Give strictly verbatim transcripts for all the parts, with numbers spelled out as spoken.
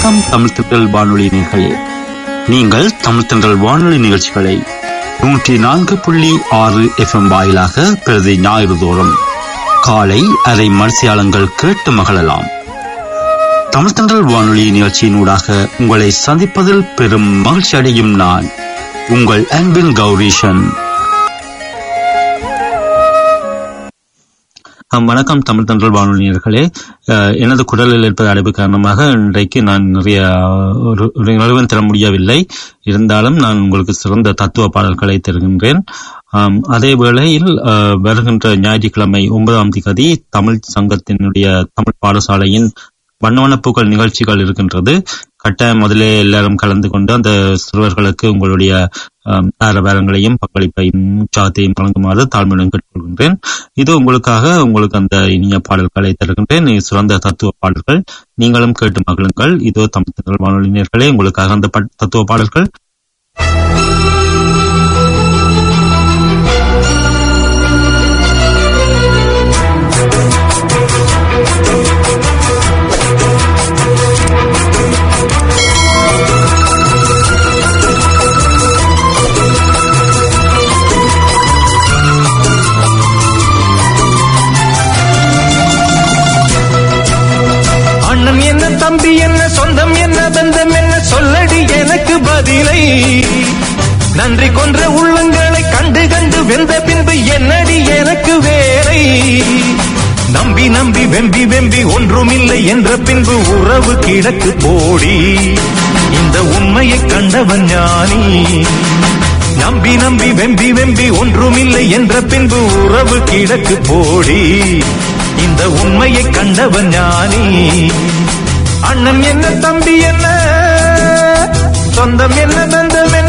வணக்கம் தமிழ் தென்றல் வானொலி நேயர்களே, நீங்கள் தமிழ் தென்றல் வானொலி நிகழ்ச்சிகளை நூற்றி நான்கு புள்ளி ஆறு எஃப் எம் வாயிலாக பிரதி ஞாயிறு தோறும் காலை அரை மணித்தியாலங்கள் கேட்டு மகிழலாம். தமிழ் தென்றல் வானொலி நிகழ்ச்சியினூடாக உங்களை சந்திப்பதில் பெரும் மகிழ்ச்சி அடையும் நான் உங்கள் அன்பின் கௌரீஷன். வணக்கம் தமிழ் தென்றல் வானொலி நேயர்களே. எனது குரலில் இருப்பது அடைப்பு காரணமாக இன்றைக்கு நான் நிறைய ஒரு நிலவரம் தர முடியவில்லை. இருந்தாலும் நான் உங்களுக்கு சிறந்த தத்துவ பாடல்களை தருகின்றேன். அதே வேளையில் வருகின்ற ஞாயிற்றுக்கிழமை ஒன்பதாம் தேதி தமிழ் சங்கத்தினுடைய தமிழ் பாடசாலையின் வண்ணவனப்பூக்கள் நிகழ்ச்சிகள் இருக்கின்றது. கட்டாயம் முதலே எல்லாரும் கலந்து கொண்டு அந்த சிறுவர்களுக்கு உங்களுடைய ஆரவாரங்களையும் பங்களிப்பையும் உற்சாகத்தையும் வழங்குமாறு தாழ்மையுடன் கேட்டுக்கொள்கின்றேன். இது உங்களுக்காக உங்களுக்கு அந்த இனிய பாடல்களை தருகின்றேன், சிறந்த தத்துவ பாடல்கள். நீங்களும் கேட்டு மகிழுங்கள். இதோ தமிழ் தென்றல் வானொலி நேயர்களே, உங்களுக்காக அந்த தத்துவ பாடல்கள். அண்ணன் என்ன, தம்பி என்ன, சொந்தம் என்ன, பந்தம் என்ன, சொல்லடி எனக்கு பதிலை. நன்றி கொன்ற உள்ளங்களை கண்டு கண்டு வெந்த பின்பு என்னடி எனக்கு வேலை. நம்பி நம்பி வெம்பி வெம்பி ஒன்றுமில்லை என்ற பின்பு உறவு கிடக்கு போடி. இந்த உண்மையை கண்டவன் ஞானி. நம்பி நம்பி வெம்பி வெம்பி ஒன்றுமில்லை என்ற பின்பு உறவு கிடக்கு போடி. இந்த உண்மையை கண்டவன் ஞானி. அண்ணன் என்ன, தம்பி என்ன, சொந்தம் என்ன, பந்தம் என்ன.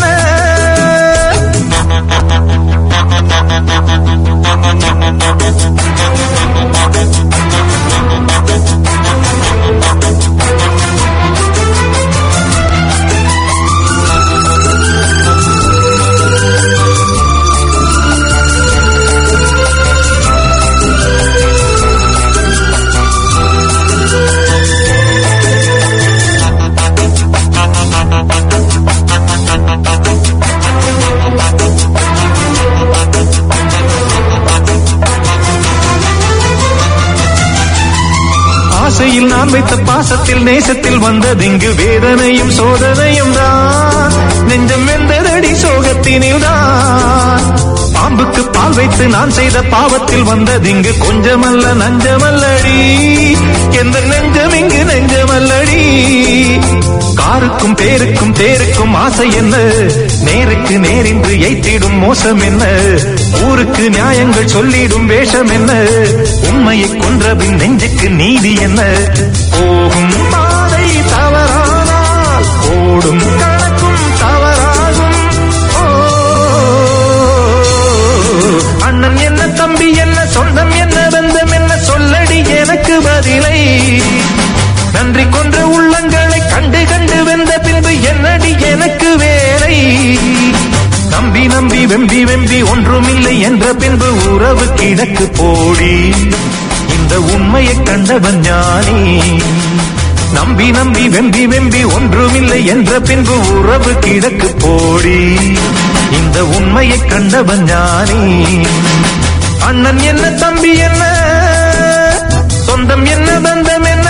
ஆசையில் நான் வைத்த பாசத்தில் நேசத்தில் வந்ததிங்கு வேதனையும் சோதனையும் தான். நெஞ்சம் வெந்ததடி சோகத்தினில் தான். பாம்புக்கு பால் வைத்து நான் செய்த பாவத்தில் வந்ததிங்கு கொஞ்சமல்ல நஞ்சமல்லடி. எந்த நெஞ்சம் இங்கு நெஞ்சமல்லடி. காருக்கும் பேருக்கும் தேருக்கும் ஆசை என்ன, நேருக்கு நேரின்று எய்த்திடும் மோசம் என்ன. ஊருக்கு நியாயங்கள் சொல்லிடும் வேஷம் என்ன. உண்மையை கொன்றபின் நெஞ்சுக்கு நீதி என்ன. போகும் பாதை தவறானால் ஓடும் கணக்கும் தவறாகும். ஓ அண்ணன் என்ன, தம்பி என்ன, சொந்தம் என்ன, பந்தம் என்ன, சொல்லடி எனக்கு பதிலை. நன்றி கொன்ற உள்ளங்களை கண்டு கண்டு வெந்த பின்பு என்னடி எனக்கு வேலை. நம்பி நம்பி வெம்பி வெம்பி ஒன்றுமில்லை என்ற பின்பு உறவு கிடக்கு போடி. இந்த உண்மையை கண்டவன் ஞானி. நம்பி நம்பி வெம்பி வெம்பி ஒன்றுமில்லை என்ற பின்பு உறவு கிடக்கு போடி. இந்த உண்மையை கண்டவன் ஞானி. அண்ணன் என்ன, தம்பி என்ன, சொந்தம் என்ன, பந்தம் என்ன.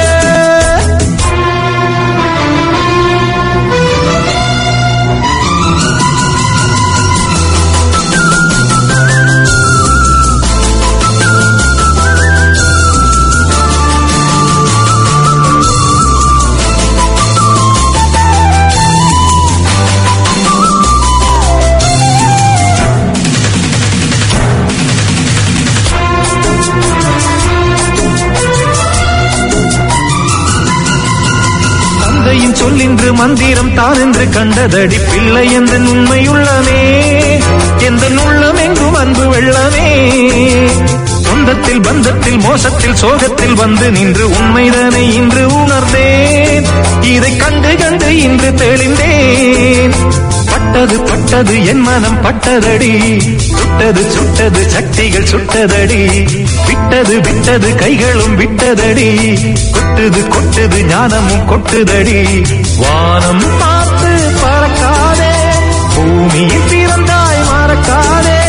சொல்லின்று மந்திரம் தான் என்று கண்டதடி பிள்ளை எந்த உண்மையுள்ளமே. எந்த உள்ளம் எங்கும் அன்பு வெள்ளமே. சொந்தத்தில் பந்தத்தில் மோசத்தில் சோகத்தில் வந்து நின்று உண்மைதானே இன்று உணர்ந்தேன். இதை கண்டு கண்டு இன்று தெளிந்தேன். பட்டது பட்டது என் மனம் பட்டதடி. சுட்டது சுட்டது சக்திகள் சுட்டதடி. விட்டது விட்டது கைகளும் விட்டதடி. குட்ட கொட்டுது கொட்டுது ஞானமும் கொட்டுதடி. வானம் பார்த்து பறக்காதே, பூமியில் பிறந்தாய் மறக்காதே.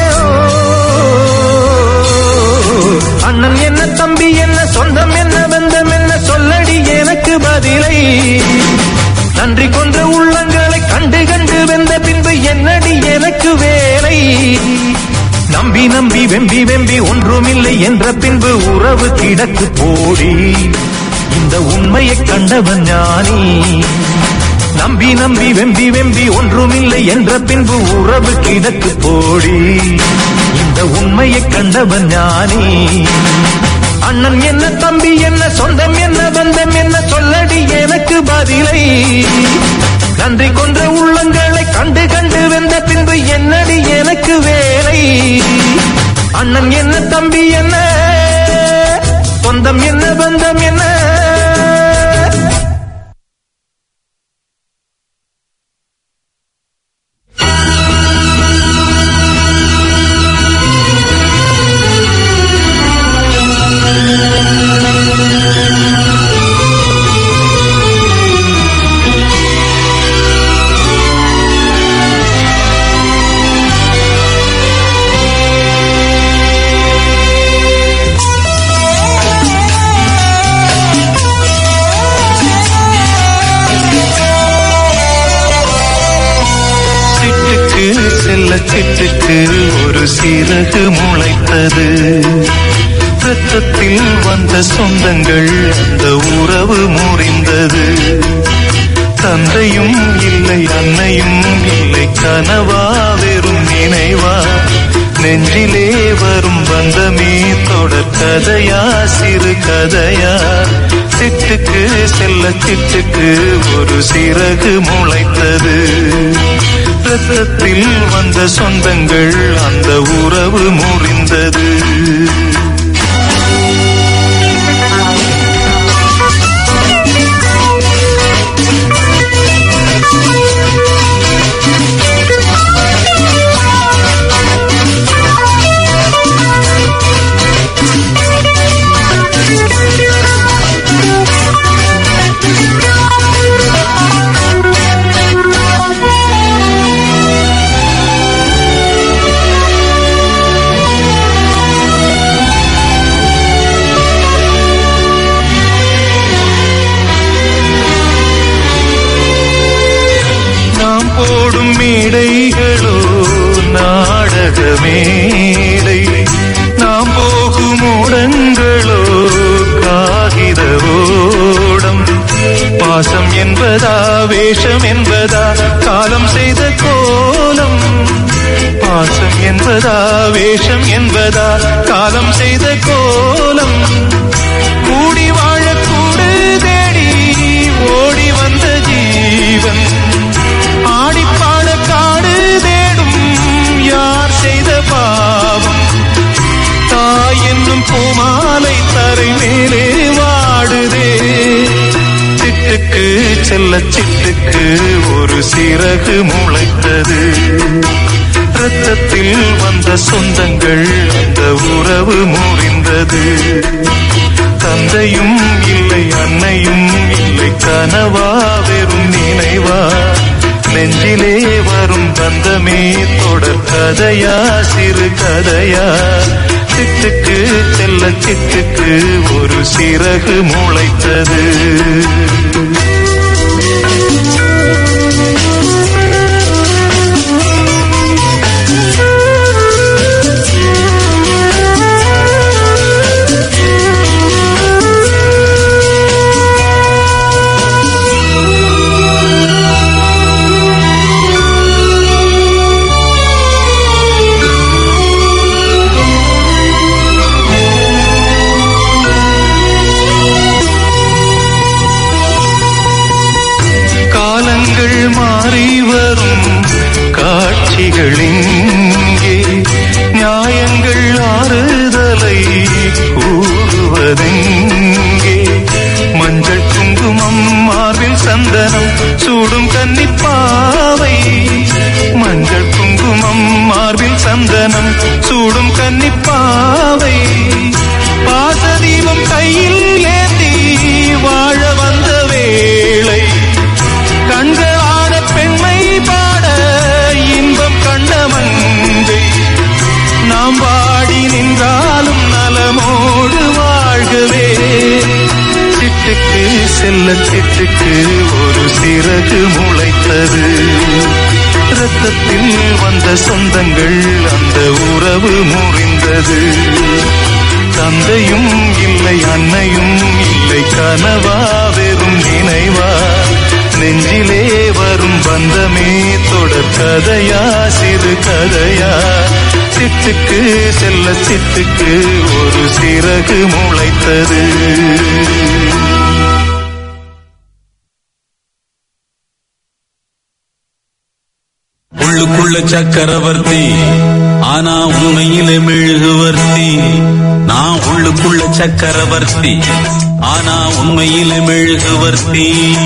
அண்ணன் என்ன தம்பி என்ன சொந்தம் என்ன பந்தம் என்ன சொல்லடி எனக்கு பதிலை. நன்றி கொன்ற உள்ளங்களை கண்டு கண்டு வெந்த பின்பு என்னடி எனக்கு வேலை. நம்பி நம்பி வெம்பி வெம்பி ஒன்றுமில்லை என்ற பின்பு உறவு கிடக்கு போடி. இந்த உண்மையை கண்டவன் ஞானி. நம்பி நம்பி வெம்பி வெம்பி ஒன்றுமில்லை என்ற பின்பு உறவு கிடக்கு போடி. இந்த உண்மையை கண்டவன் ஞானி. அண்ணன் என்ன தம்பி என்ன சொந்தம் என்ன பந்தம் என்ன சொல்லடி எனக்கு பதிலை. நன்றி கொன்ற உள்ளங்களை கண்டு கண்டு வெந்த பின்பு என்னடி எனக்கு வேலை. அண்ணன் என்ன தம்பி என்ன சொந்தம் என்ன பந்தம் என்ன. சிட்டுக்கு ஒரு சிறகு முளைத்தது. ரத்தத்தில் வந்த சொந்தங்கள் அந்த உறவு முறிந்தது. தந்தையும் இல்லை அன்னையும் இல்லை கனவா வெறும் நினைவா. நெஞ்சிலே வரும் பந்தமே தொடர் கதையா சிறு கதையா. சிட்டுக்கு செல்ல சிட்டுக்கு ஒரு சிறகு முளைத்தது. ரத்தத்தில் வந்த சொந்தங்கள் அந்த உறவு முறிந்தது. போடும் மேடைகளோ நாடக மேடை. நாம் போகும் ஓடங்களோ காகித ஓடம். பாசம் என்பதா வேஷம் என்பதா காலம் செய்த கோலம். பாசம் என்பதா வேஷம் என்பதா காலம் செய்த கோலம். கூடி வாழக்கூடு தேடி ஓடி வந்த ஜீவன். ஆடிப்பாட காடு தேடும் யார் செய்த பாவம். தாய் என்னும் பூமாலை தரை மேலே வாடுதே. சிட்டுக்கு செல்ல சிட்டுக்கு ஒரு சிறகு முளைத்தது. ரத்தத்தில் வந்த சொந்தங்கள் அந்த உறவு முறிந்தது. தந்தையும் இல்லை அன்னையும் இல்லை கனவா வெறும் நினைவா. நெஞ்சிலே வரும் பந்தமே தொடர் கதையா சிறு கதையா. சிட்டுக்கு செல்ல சிட்டுக்கு ஒரு சிறகு முளைத்தது. மாறி வரும் காட்சிகளிங்கே நியாயங்கள் ஆறுதலை கூறுவதெங்கே. மஞ்சள் குங்குமம் மார்பில் சந்தனம் சூடும் கன்னிப்பாவை. மஞ்சள் குங்குமம் மார்பில் சந்தனம் சூடும் கன்னிப்பாவை. பாசதீபம் கையில் ஏந்தி சிட்டுக்கு ஒரு சிறகு முளைத்தது. இரத்தத்தில் வந்த சொந்தங்கள் அந்த உறவு முறிந்தது. தந்தையும் இல்லை அன்னையும் இல்லை கனவா வெறும் நினைவா, நெஞ்சிலே வரும் பந்தமே தொடர் கதையா சிறு கதையா. சிட்டுக்கு செல்ல சிட்டுக்கு ஒரு சிறகு முளைத்தது. உள்ளுக்குள்ள சக்கரவர்த்தி ஆனா உண்மையிலே மெழுகுவர்த்தி. நான் உள்ளுக்குள்ள சக்கரவர்த்தி ஆனா உண்மையிலே மெழுகுவர்த்தி.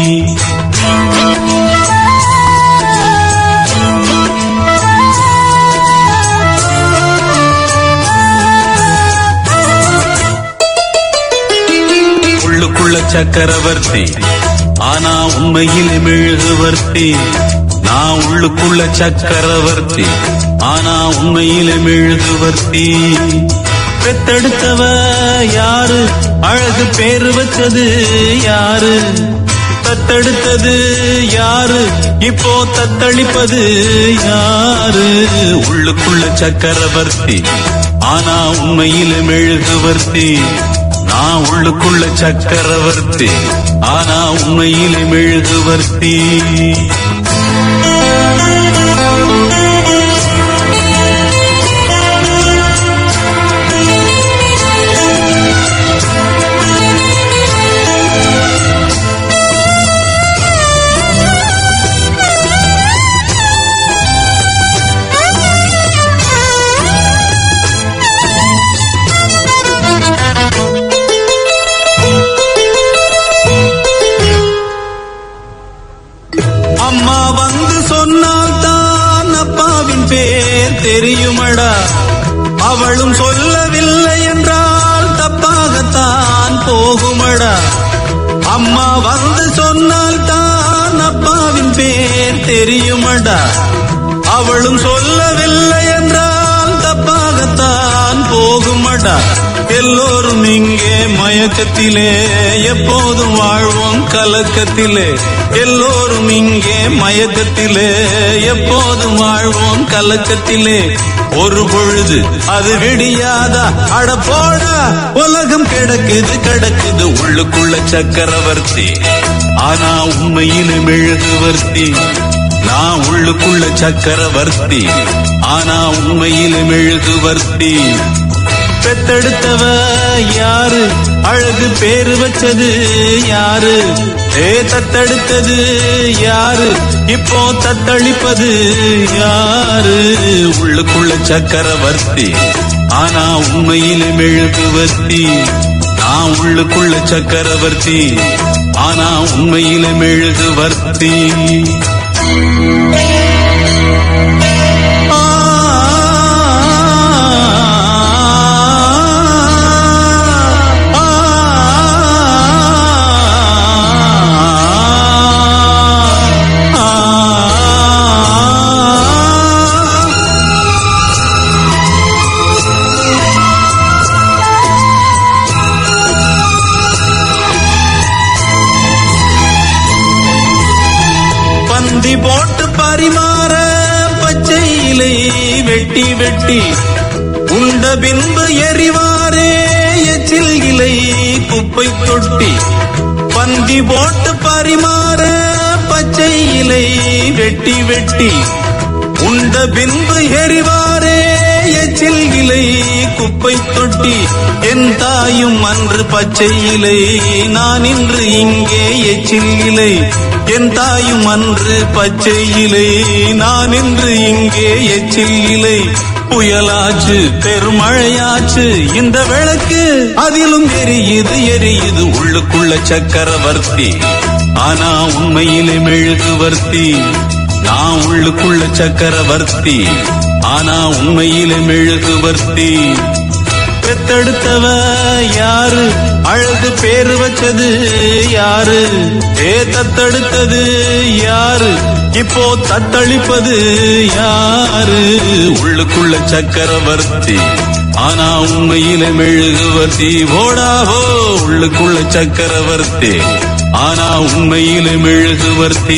உள்ளுக்குள்ள சக்கரவர்த்தி ஆனா உண்மையிலே மெழுகுவர்த்தி. நான் உள்ளுக்குள்ள சக்கரவர்த்தி ஆனா உண்மையிலே மெழுகுவர்த்தி. பெத்தெடுத்தவ யாரு, அழகு பேரு வச்சது யாரு, தத்தெடுத்தது யாரு, இப்போ தத்தளிப்பது யாரு. உள்ளுக்குள்ள சக்கரவர்த்தி ஆனா உண்மையிலே மெழுகுவர்த்தி. நான் உள்ளுக்குள்ள சக்கரவர்த்தி ஆனா உண்மையிலே மெழுகுவர்த்தி. அம்மா வந்து சொன்னால் தான் அப்பாவின் பேர் தெரியுமடா. அவளும் சொல்லவில்லை என்றால் தப்பாகத்தான் போகுமடா. அம்மா வந்து சொன்னால் தான் அப்பாவின் பேர் தெரியுமடா. அவளும் சொல்லவில்லை என்றால் தப்பாகத்தான் போகுமடா. எல்லோரும் இங்கே மயக்கத்திலே எப்போதும் வாழ்வோம் கலக்கத்திலே. எல்லோரும் இங்கே மயக்கத்திலே எப்போதும் வாழ்வோம் கலக்கத்திலே. ஒரு பொழுது அது விடியாதா, அட போடா உலகம் கிடக்குது கிடக்குது. உள்ளுக்குள்ள சக்கரவர்த்தி ஆனா உண்மையிலே மெழுகுவர்த்தி. நான் உள்ளுக்குள்ள சக்கரவர்த்தி ஆனா உண்மையிலே மெழுகுவர்த்தி. பெத்தெடுத்தவ யாரு, அழகு பேரு வச்சது யாரு, ஏ தத்தெடுத்தது யாரு, இப்போ தத்தளிப்பது யாரு. உள்ளுக்குள்ள சக்கரவர்த்தி ஆனா உண்மையிலே மெழுகுவர்த்தி. நான் உள்ளுக்குள்ள சக்கரவர்த்தி ஆனா உண்மையிலே மெழுகுவர்த்தி. போட்டு பரிமாற பச்சை இலை வெட்டி வெட்டி உண்ட பின்பு எரிவாரே எச்சில் இலை குப்பை தொட்டி. பந்தி போட்டு பரிமாற பச்சை இலை வெட்டி வெட்டி உண்ட பின்பு எரிவாரே எச்சில் இலை குப்பை தொட்டி. என் தாயும் அன்று பச்சை இலை, நான் இன்று இங்கே எச்சில் இலை. என் தாயும் அன்று பச்சை இலை, நான் இன்று இங்கே எச்சில் இலை. புயலாச்சு பெருமழையாச்சு இந்த விளக்கு அதிலும் எரியுது எரியுது. உள்ளுக்குள்ள சக்கரவர்த்தி ஆனா உண்மையிலே மெழுகுவர்த்தி. நான் உள்ளுக்குள்ள சக்கரவர்த்தி ஆனா உண்மையிலே மெழுகுவர்த்தி. பெத்தெடுத்தவ யாரு, அழகு பேரு வச்சது யாரு? ஏ தத்தெடுத்தது யாரு? இப்போ தத்தளிப்பது யாரு? உள்ளுக்குள்ள சக்கரவர்த்தி ஆனா உண்மையில மெழுகுவர்த்தி. ஓடாவோ உள்ளுக்குள்ள சக்கரவர்த்தி ஆனா உண்மையில மெழுகுவர்த்தி.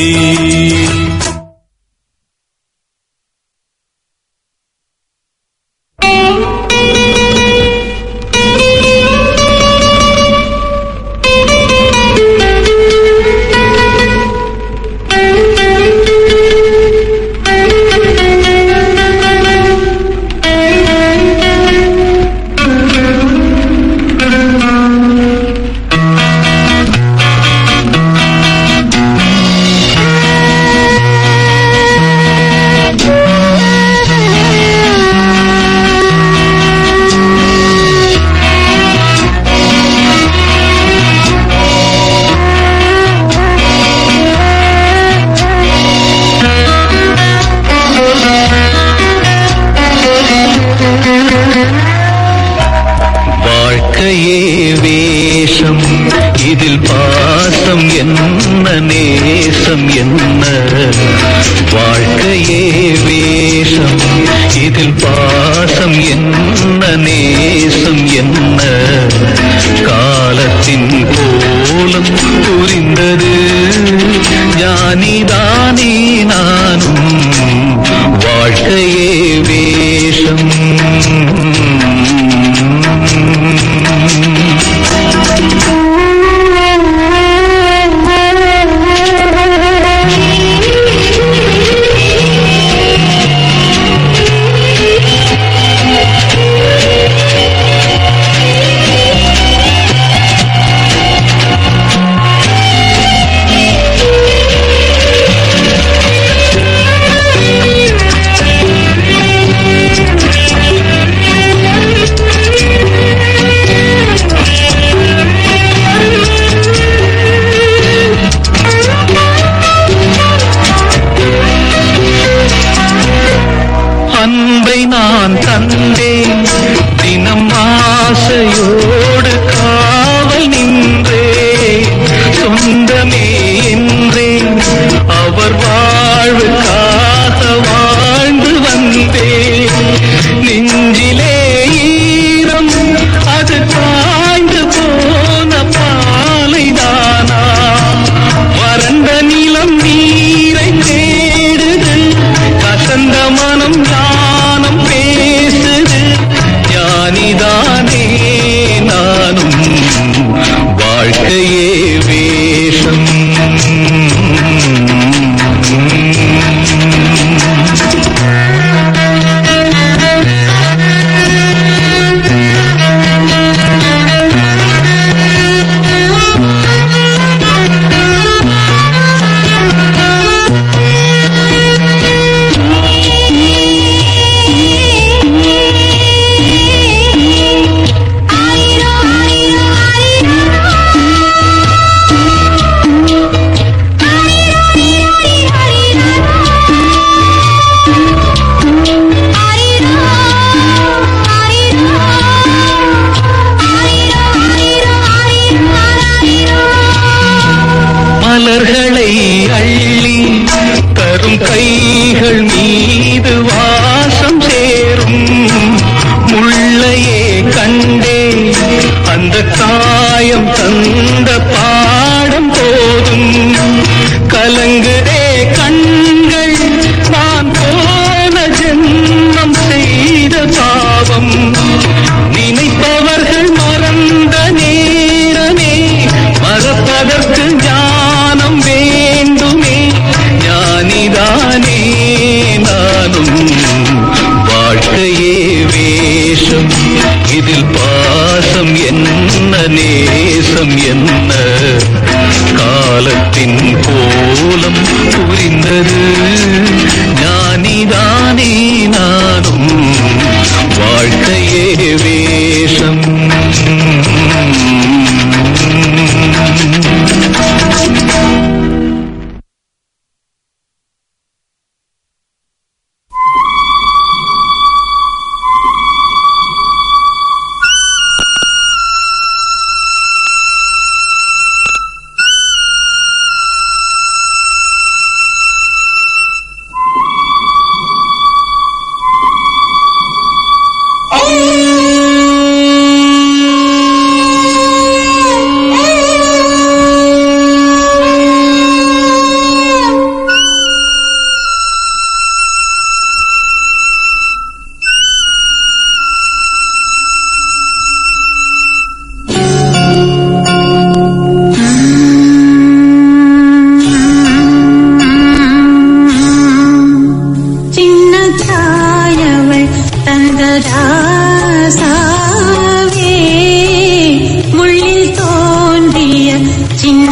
சின்ன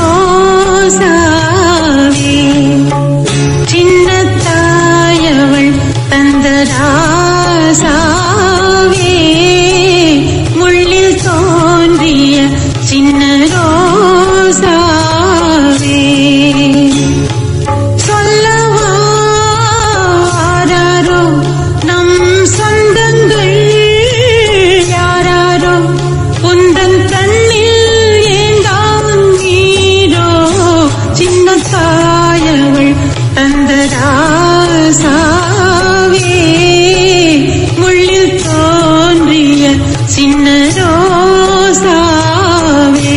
ரோசாவே சின்ன தாயவள் தந்த ராசாவே முள்ளில் தோன்றிய சின்ன ரோசாவே சொல்லவாரோ நம் சொந்தங்கள் யாரோ உந்தன் கண்ணில் ஏந்தாம் நீரோ சின்ன தாயவள் தந்த ராசாவே முள்ளில் தோன்றிய சின்ன ரோசாவே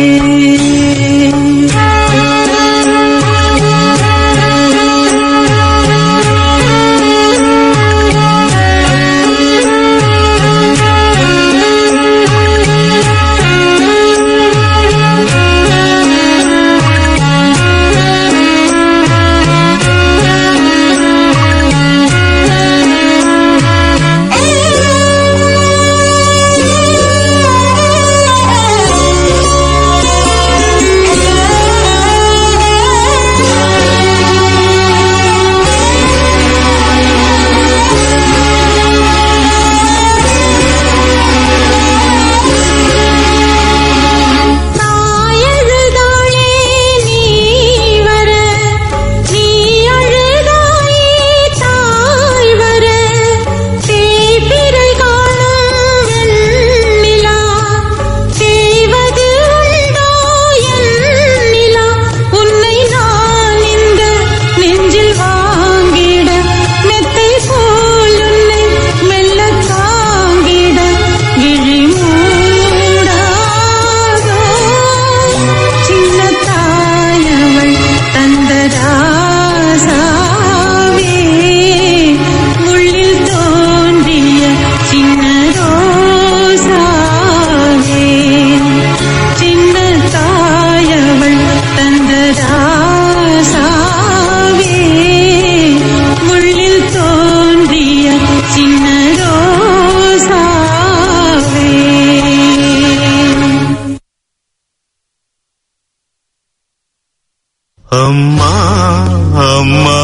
அம்மா அம்மா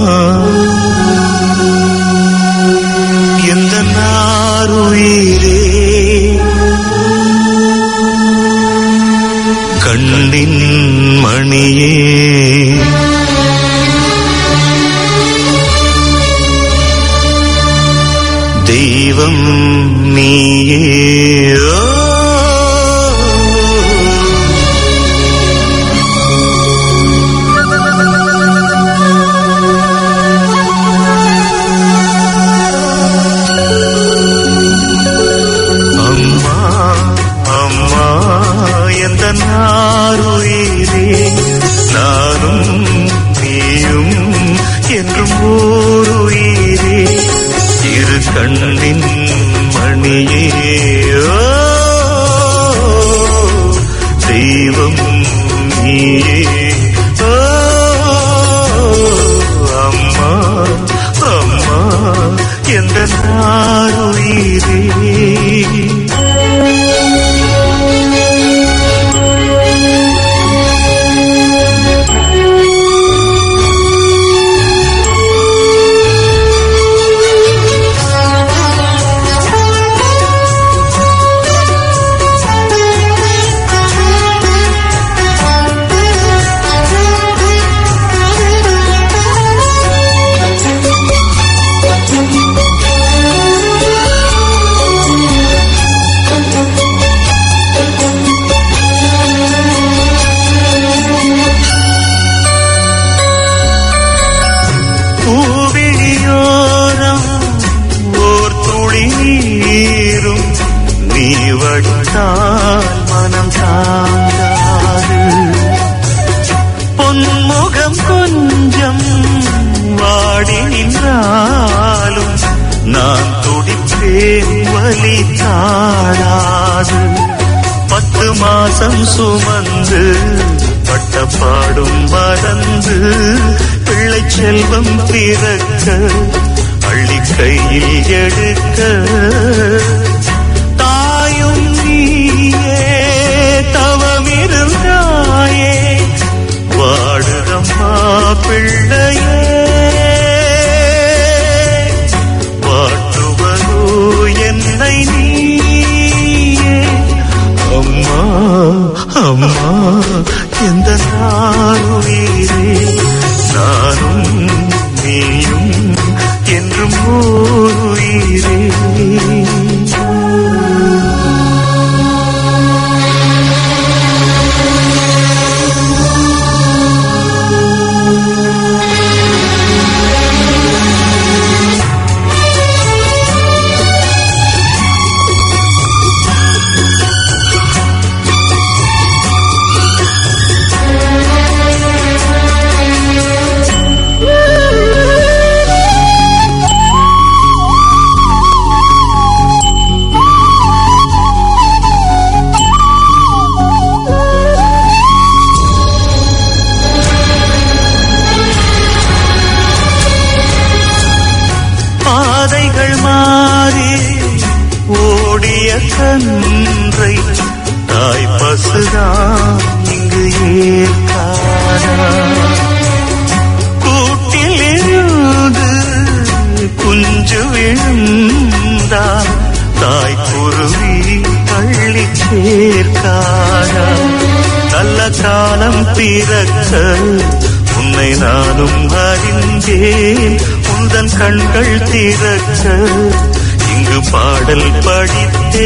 எந்த நாருயிரே கண்ணின் மணியே தெய்வம் நீயே நாருயிரே நானும் நீயும் என்றும் ஓருயிரே இரு கண்ணின் மணியே தெய்வம் நீயே அம்மா அம்மா எந்த நாருயிரே மனம் தாங்காது பொன்முகம் கொஞ்சம் வாடி நின்றாலும் நான் துடிப்பேன் வலி தாழாது பத்து மாசம் சுமந்து பட்டப்பாடும் மறந்து பிள்ளை செல்வம் பிறக்க அள்ளி கையில் எடுக்க தாயும் நீயே தவமிருந்தால் பிள்ளையே வாட்டுவதோ என்னை நீயே அம்மா அம்மா எந்த நாருயிரே நானும் நீயும் என்றும் உயிரே கன்றை தாய் பசுதான் இங்கு ஏற்காதா கூட்டில் இருந்து குஞ்சு விழுந்தால் தாய் குருவி தள்ளி சேர்க்காதா நல்ல காலம் பிறக்க உன்னை நானும் அறிந்தேன் உந்தன் கண்கள் திறக்க இங்கு பாடல் படித்தே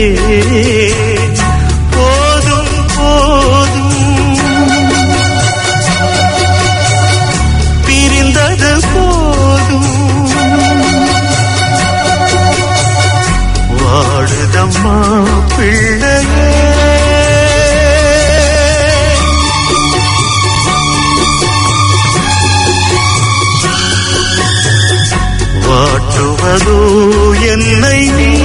போதும் போதும் பிரிந்தது போதும் வாடுதம்மா பிள்ளையே வாட்டுவதோ என்னை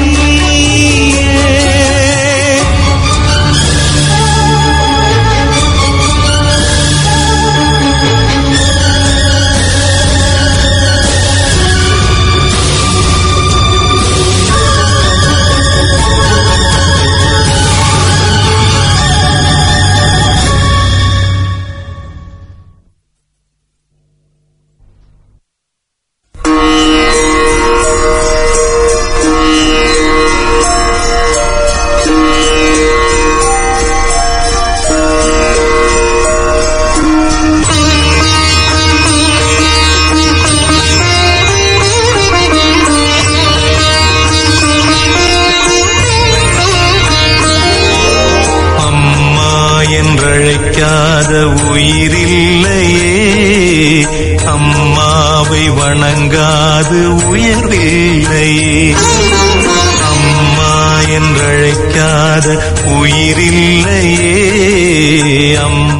உயிரில்லையே அம்மாவை வணங்காது உயர்வில்லையே அம்மா என்றழைக்காத உயிரில்லையே அம்மா